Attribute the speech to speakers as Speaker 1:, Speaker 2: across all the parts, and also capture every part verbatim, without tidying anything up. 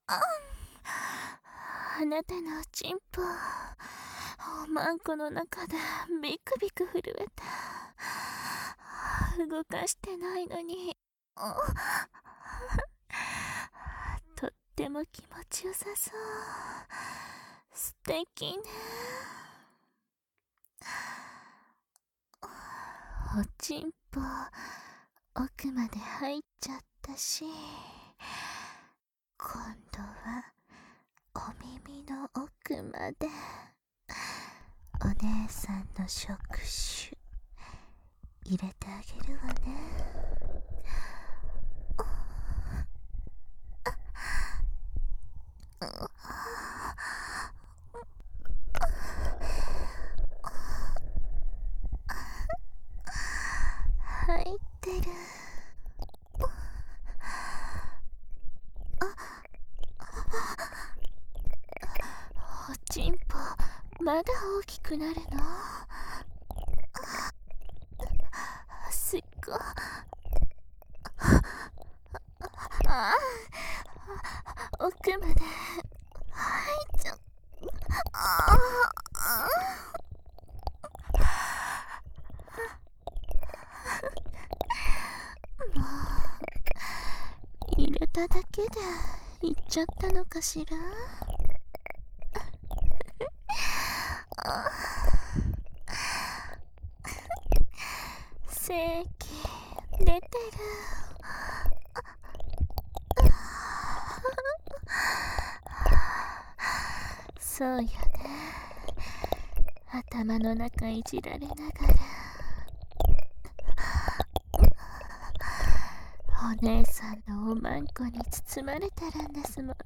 Speaker 1: あなたのおちんぽ、おまんこの中でビクビク震えた。動かしてないのにとっても気持ちよさそう。素敵ね。おちんぽ奥まで入っちゃったし、今度はお耳の奥までお姉さんの触手入れてあげるわね。入ってる。おちんぽまだ大きくなるの？すっごああ奥まで入っちゃう。ああもう入れただけでいっちゃったのかしら。精気出てる。そうよね。頭の中いじられながらお姉さんのおまんこに包まれてるんですもんね。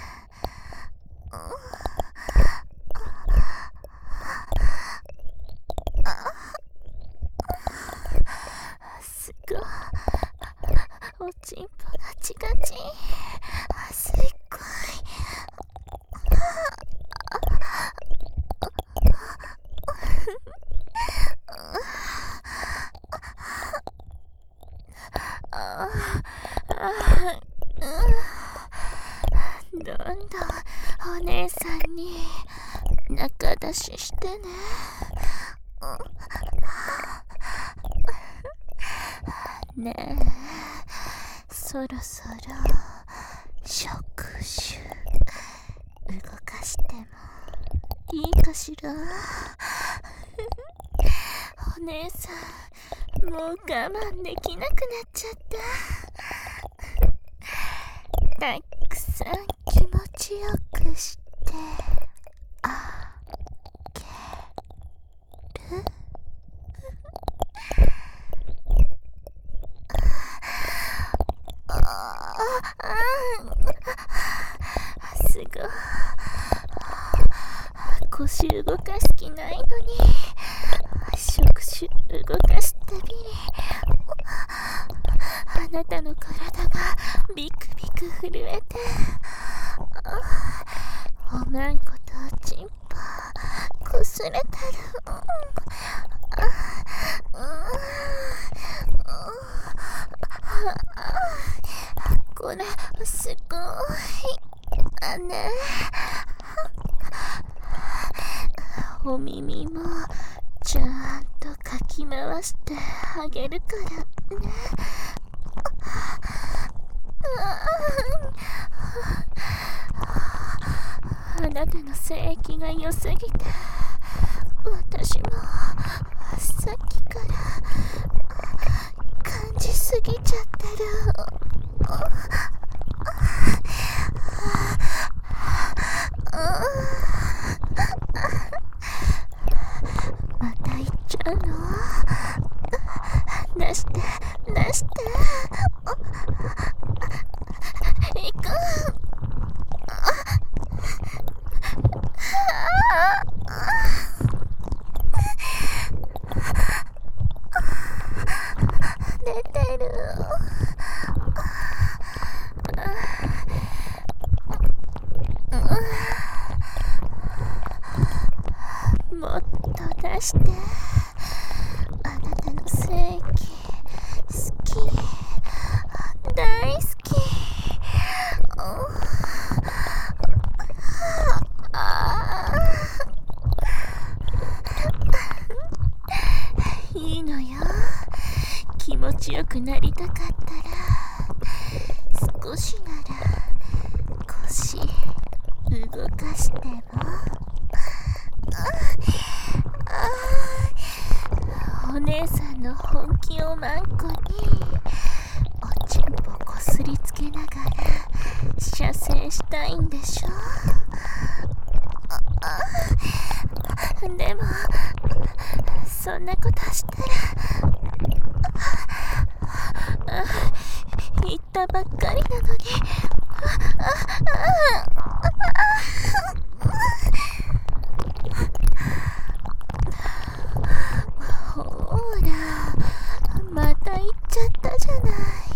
Speaker 1: すごい。おちんぽガチガチ。すっごい。どんどんお姉さんに仲出ししてね。ねえ、そろそろ触手動かしてもいいかしら。お姉さんもう我慢できなくなっちゃった。たくさん気持ちよくしてあげる。すごい。腰動かす気ないのに触手動かすたびにあなたの体がビクビク震えて、おまんことおちんぽこすれてる。これすごいあね。お耳もちゃんとかき回してあげるからね。あなたの精液が良すぎて私もさっきから感じすぎちゃってる。また行っちゃうの？出して出して行く。出てる。もっと出して。あなたの精液好き。 りたかったら少しなら腰動かしても、お姉さんの本気をマンコにおちんぽこすりつけながら射精したいんでしょ。でもそんなことしたら言ったばっかりなのに、ほらまた言っちゃったじゃない。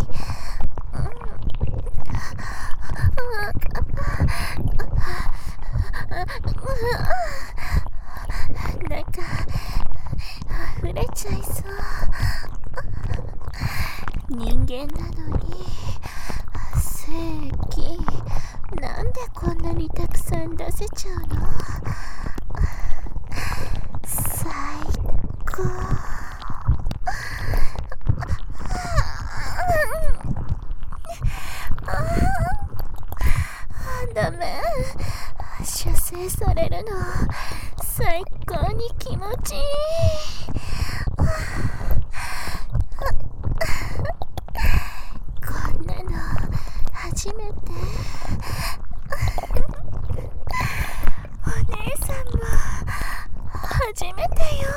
Speaker 1: なんか溢れちゃいそう。人間なのに精液なんでこんなにたくさん出せちゃうの。最高。ダメ、射精されるの最高に気持ちいい。こんなの初めて。お姉さんも初めてよ。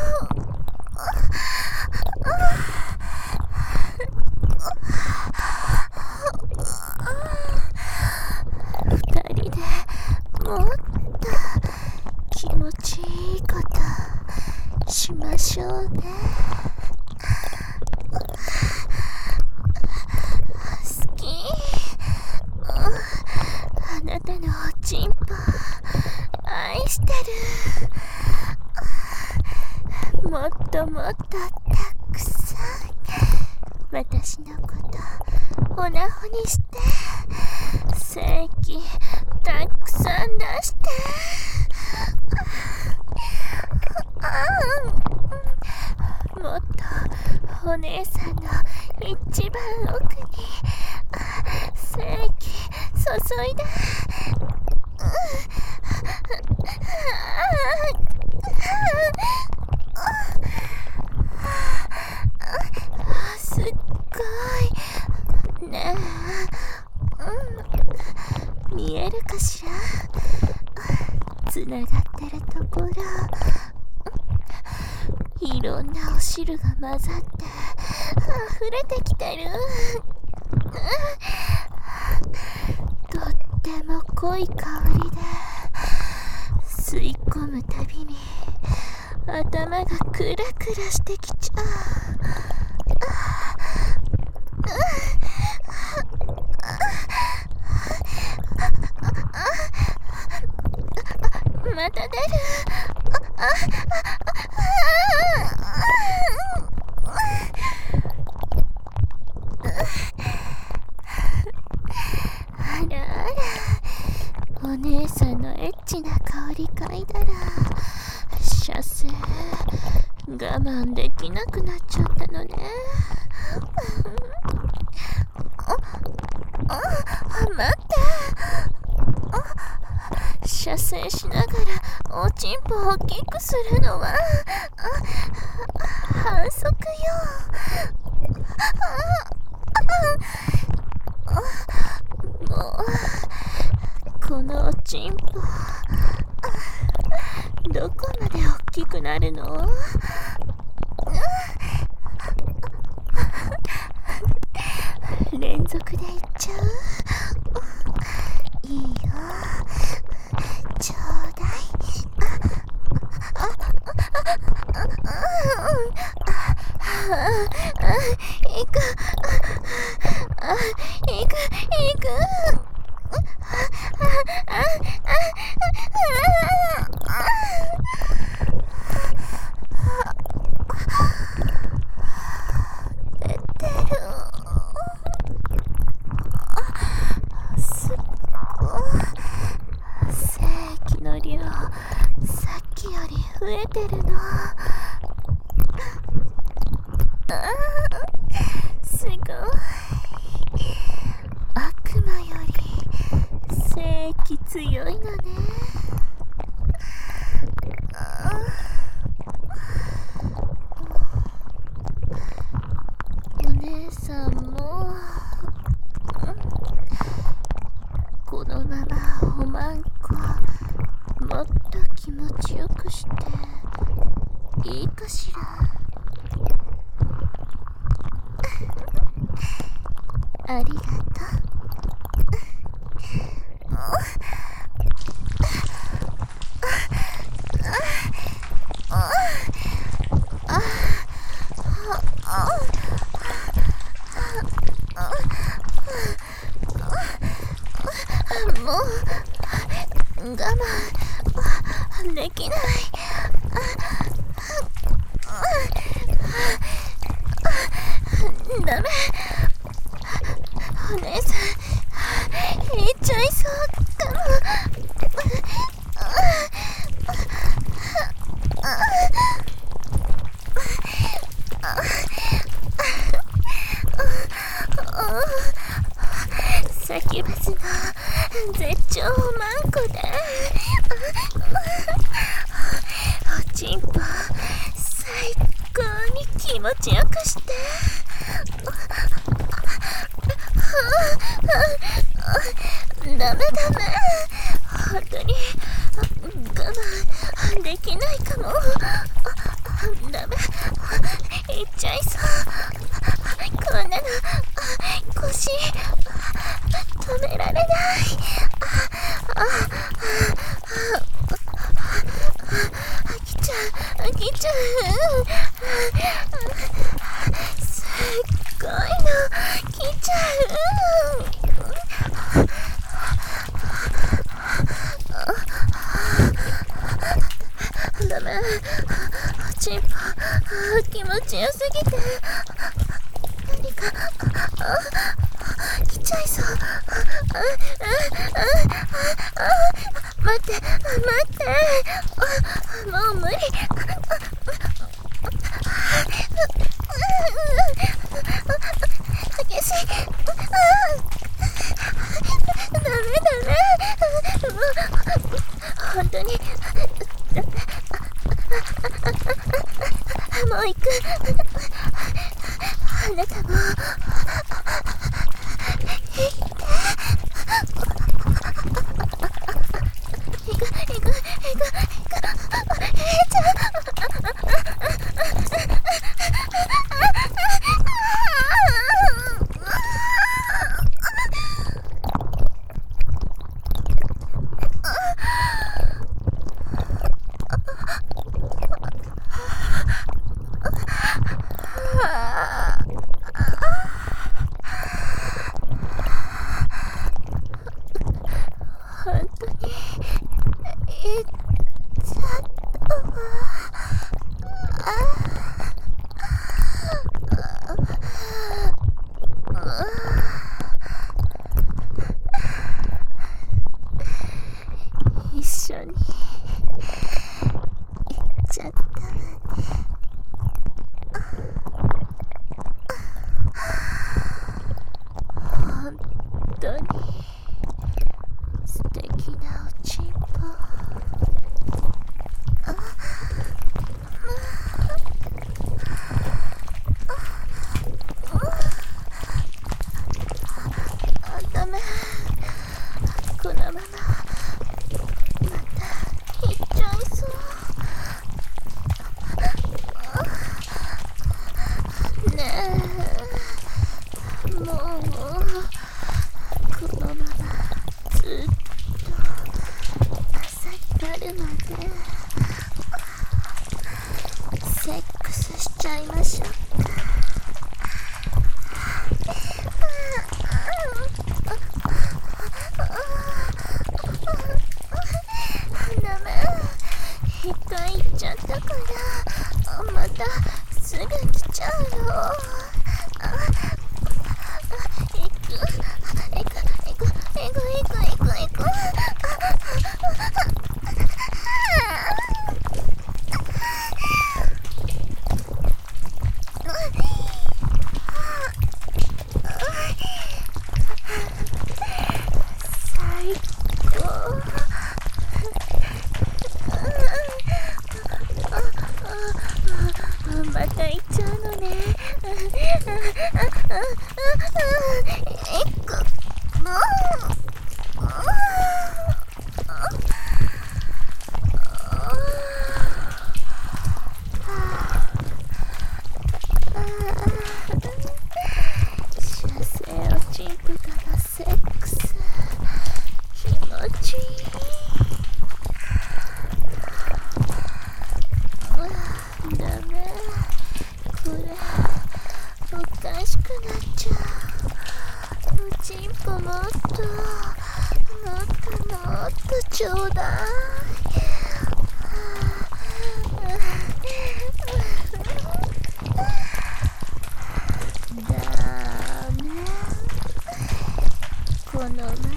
Speaker 1: 二人でもっと気持ちいいことしましょうね。好き。あなたのおちんぽ愛してる。もっともっとたくさん私のことオナホにして精液たくさん出して。もっとお姉さんの一番奥に精液注いで。すっごいねえ、見えるかしら。つながってるところ、いろんなお汁が混ざって溢れてきてる。とっても濃い香りで吸い込むたびに頭がクラクラしてきちゃう。また出る。あらあら、お姉さんのエッチな香り嗅いだら射精我慢できなくなっちゃったのね。ああ、待って。射精しながらおちんぽを大きくするのは反則よ。もうこのおちんぽどこまで大きくなるの？連続でいっちゃう？いいよ、ちょうだい。いく、いく、いく。出てる。すっごい。精液の量さっきより増えてるの。すごい。 ありがとう。もう我慢できない。ダメ、お姉さん言っちゃいそうかも。サキュバスの絶頂マンコでおちんぽ最高に気持ちよくしてダメダメ、本当に我慢できないかも。ダメ、いっちゃいそう。こんなの腰止められない。ああ飽きちゃう飽きちゃう。すっごいの来ちゃう。ダメ、おちんぽ気持ちよすぎて何か来ちゃいそう。待って待って、もう無理。激しい。ダメダメ、本当にもう行く。あなたも行く行く行く行く。えーちゃん本当に行っちゃったわ。一緒に行っちゃったわね。本当に素敵なおちんぽ。ダメ、このまままた行っちゃいそう。ねえ、もうこのままずっと朝になるまでセックスしちゃいましょうか。ダメ、一回行っちゃったからまたすぐ来ちゃうの。行く行く行く行く行く行く行く。 ともっともっとちょうだい。ダメ、このま